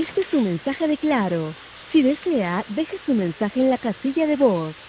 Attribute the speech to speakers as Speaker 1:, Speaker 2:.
Speaker 1: Este es su mensaje de Claro. Si desea, deje su mensaje en la casilla de voz.